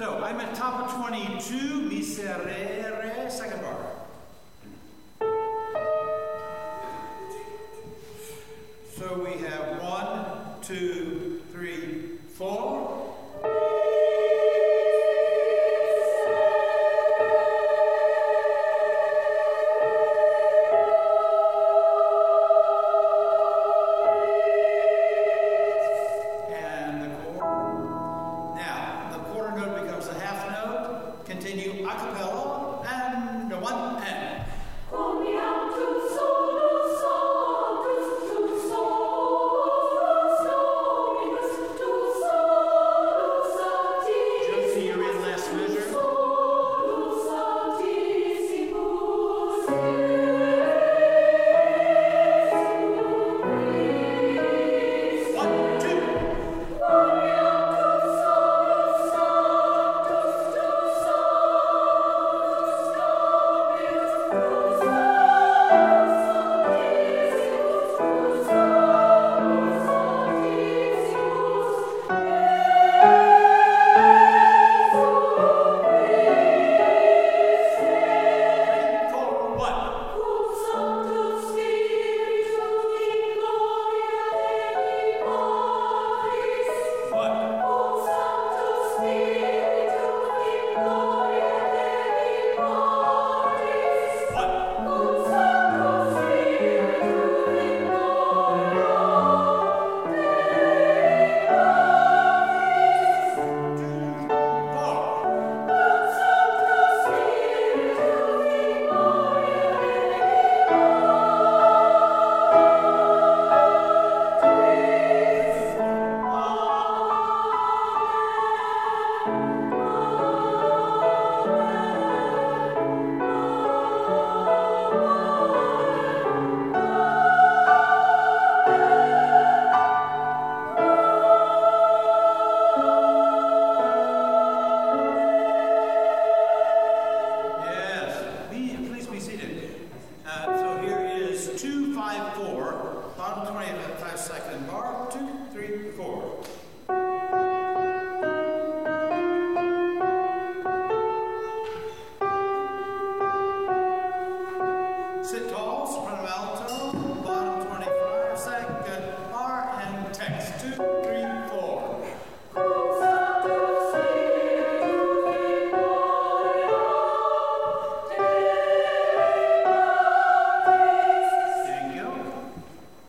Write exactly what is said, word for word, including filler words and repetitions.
So I'm at top of twenty-two, miserere, second bar. So we have one, two, three, four. And the quarter. Now, the quarter note becomes a half note. Continue a cappella.